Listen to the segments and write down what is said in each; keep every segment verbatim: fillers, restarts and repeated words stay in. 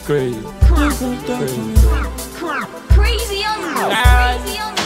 crazy. Crazy, crazy on crazy on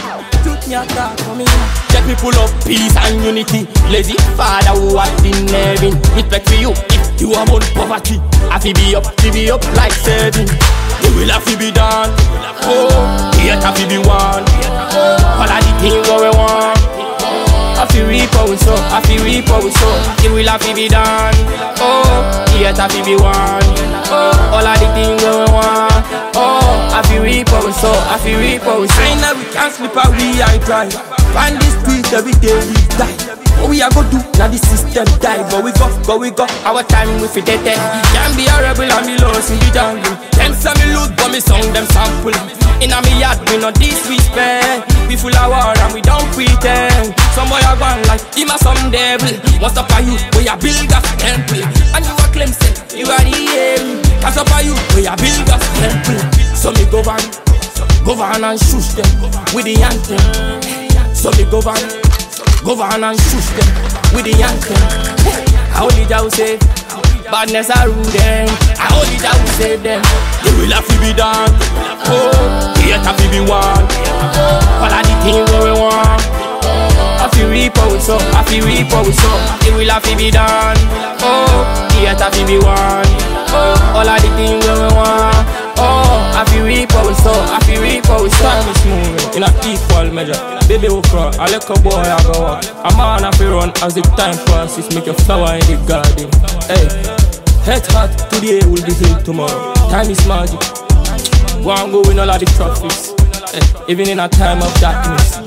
Get people of peace and unity. Lazy father who are in heaven. Respect for you if you are on poverty. I feel be up, feel be up like seven. You will have to be done. Oh, yet I feel be one. All of the things what we want. I feel reap how we sow, I feel reap how we sow. You will have to be done. Oh, yet I feel be one. Oh, all of the things what we want. Oh, I feel reap how we sow, I feel reap how we sow. I know we can't sleep and we I try. Find the street every day we die. What we are gonna do? Now the system die. But we go, but we go. Our time we fit it. Can't be a rebel and be lost in the jungle. Them say me loot but me song them sample. In a me yard we no disrespect. We full of war and we don't pretend. Some boy a gone like him a some devil. What's up for you? We a build a temple. And you a claim say you are the aim. What's up for you? We a build a temple. So me govern, govern and shush them with the anthem. So me govern, govern and shush them with the anthem. I only Jah save, badness I rule them. I only Jah save them. You will have to be done. Oh, yet have to be one. All of the things what we want. I feel reap how we sow, I feel reap how we sow. You will have to be done. Oh, yet have to be one. Oh, all of the things what we want. Oh, I feel reap how we sow, I feel reap how we sow. Time is moving in a equal measure. Baby will cry, I let a boy I go up. A man have to run as the time passes. Make a flower in the garden. Hey, head hot today will be healed tomorrow. Time is magic. Go and go in all of the traffics. Hey, even in a time of darkness.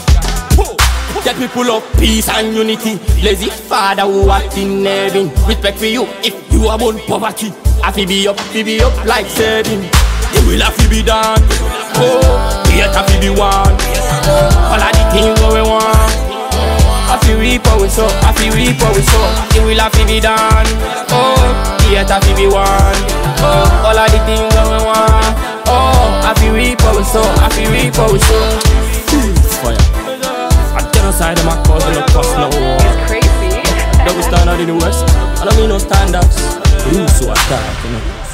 Get people of peace and unity. Lazy father who are in heaven. Respect for you if you are born poverty. I feel be up, feel be up like seven. You will have to be done. Oh, yet I feel be one. All of the things what we want. I feel reap how we sow, I feel reap how we sow. You will have to be done. Oh, yet I feel be one. Oh, all of the things what we want. Oh, I feel reap how we sow, I feel reap how we sow. Fire. I genocide them, I cause them to cost no war. It's crazy. Double standard in the west, I don't mean no stand-ups. You so attack, you know.